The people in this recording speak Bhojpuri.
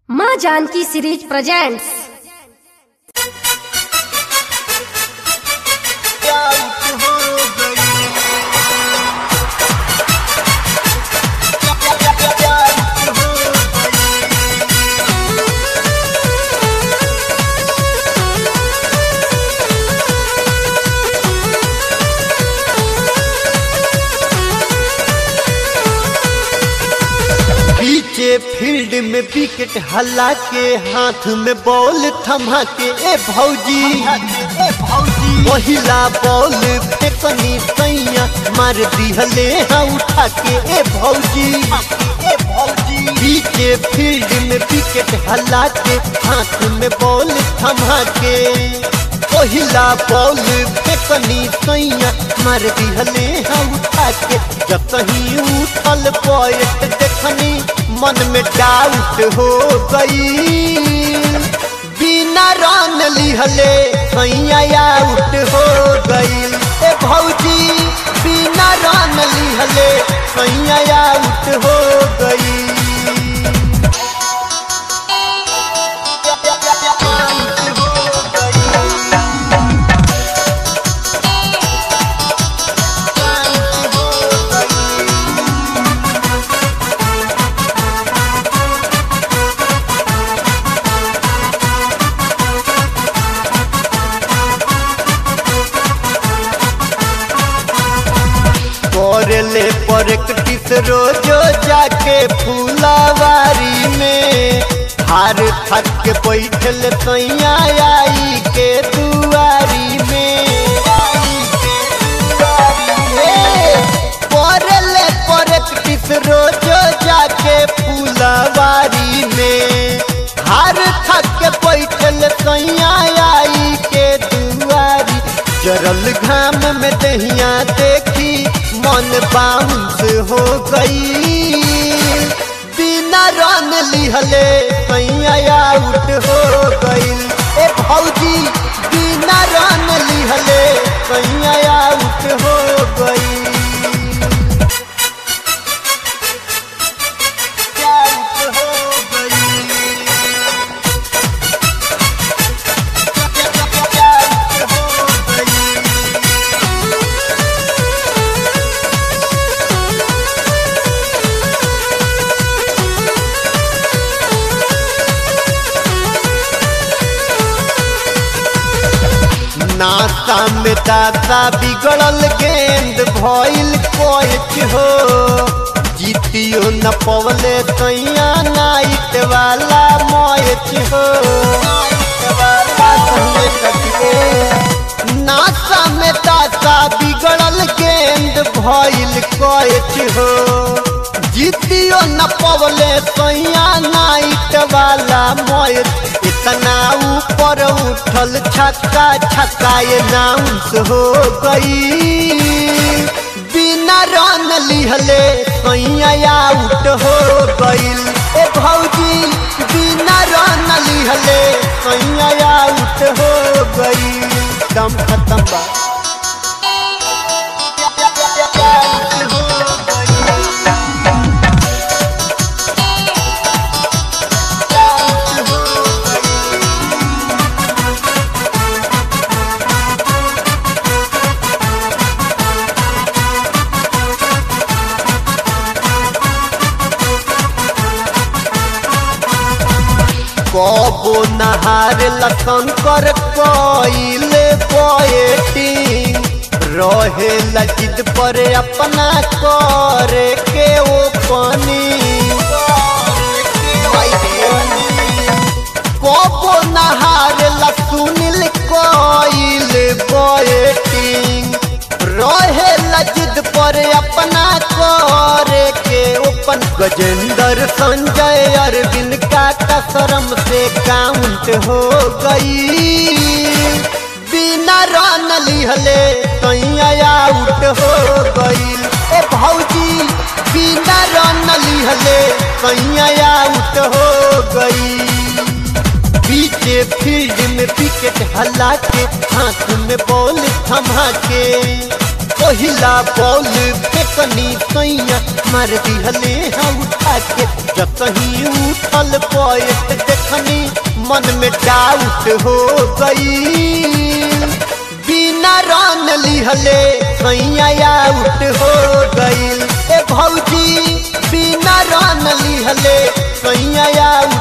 माँ जानकी सीरीज प्रेजेंट्स। पीछे फील्ड में विकेट हला के हाथ में बॉल थमा के ए भौजी पहिला बॉल फेंकनी सैया मार दिहले हाँ उठा के ए भौजी पीछे फील्ड में विकेट हला के हाथ में बॉल थमा के पहिला बॉल फेंकनी सैया मार दिहले हाँ उठा के जब कहीं उठल पॉइंट देखनी मन में डाउट हो गई बिना रन लिहले सैया आउट हो गई ए भौजी बिना रन लिहले सैया आउट हो गई। ले प्रैक्टिस रोजो जाके फूलावारी में हार थक के बैठल सैया आई के दुआरी में ले प्रैक्टिस रोजो जाके फूलावारी में हार थक के बैठल सैया आई के दुआरी जरल घाम में दहिया देखी मन बाउंस हो गई बिना रन लिहले सैया आउट हो गई ए भौजी बिना रन लिहले सैया आउट हो गई। नाता में दाता बिगड़ल गेंद भइल कोच हो जीतियो न पवले सैया नाइट वाला मैच हो नाता में दाता बिगड़ल गेंद भइल कोच हो जीतियो न पवले सैया नाइट वाला मैच इतना ऊपर उठल छक्का छक्का ये नाउंस हो गई बिना रन लिहले सैया आउट हो गई ए भौजी बिना रन लिहले सैया आउट हो गई दम खत्म बा। कबो नहार लखन कर कोइले बैटिंग रहे लजिद पर अपना करे के ओपनी कबो नहार लसुनिल कोइले बैटिंग रहे लजिद पर अपना करे के ओपन गजेंद्र संजय अरविंद का कसरम से काउंट हो गई बिना रन लिहले सैया आउट हो गई ए भौजी बिना रन लिहले सैया आउट हो गई। पीछे फील्ड में विकेट हला के हाथ में बॉल थमा के पहिला बॉल फेकनी सैया मार दिहले हाँ उठा के। जब कहीं उठल पॉइंट देखनी मन में डाउट हो गई, बिना रन लिहले सैया आउट हो गई। ए भौजी बिना रन लिहले सैया आउट